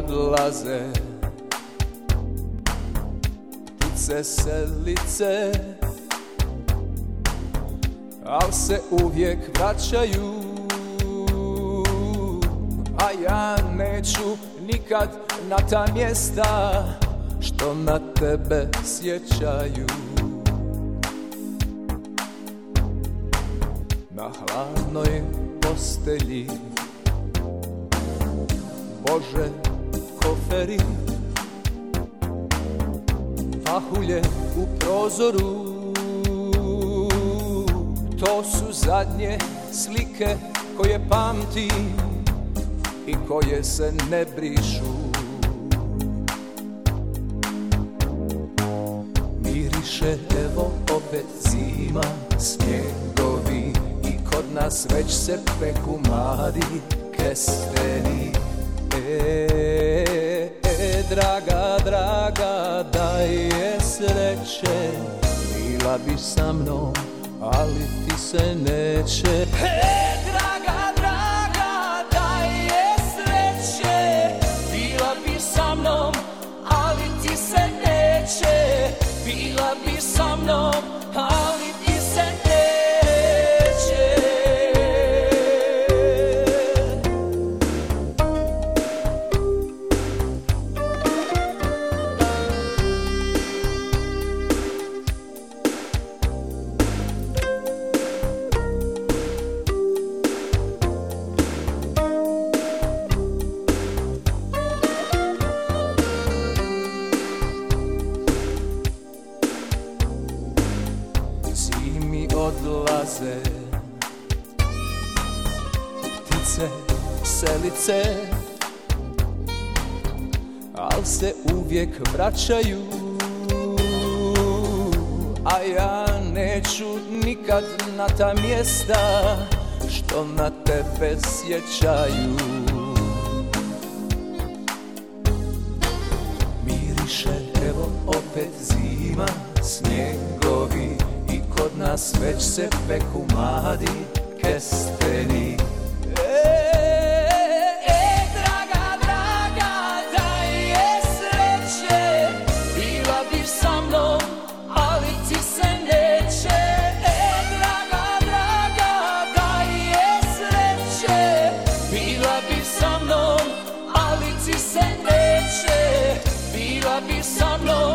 odlaze, ptice selice, al se uvijek vraćaju, a ja neću nikad na ta mjesta što na tebe sjećaju. Na hladnoj postelji, Bože, koferi, pahulje u prozoru, to su zadnje slike koje pamtim i koje se ne brišu. Miriše, evo opet zima, snjegovi i kod nas već se peku mladi kesteni. Draga, draga, daj je sreće, bila bi sa mnom, ali ti se neće. Draga, draga, daj je sreće, bila bi sa mnom, ali ti se neće. Bila bi sa mnom, ali ti se neće. Odlaze ptice, selice, al se uvijek vraćaju, a ja neću nikad na ta mjesta što na tebe sjećaju. Miriše, evo opet zima, snjegovi, kod nas već se peku mladi kesteni. Draga, draga, daj je sreće, bila bi sa mnom, ali ti se neće. Draga, draga, daj je sreće, bila bi sa mnom, ali ti se neće. Bila bi sa mnom,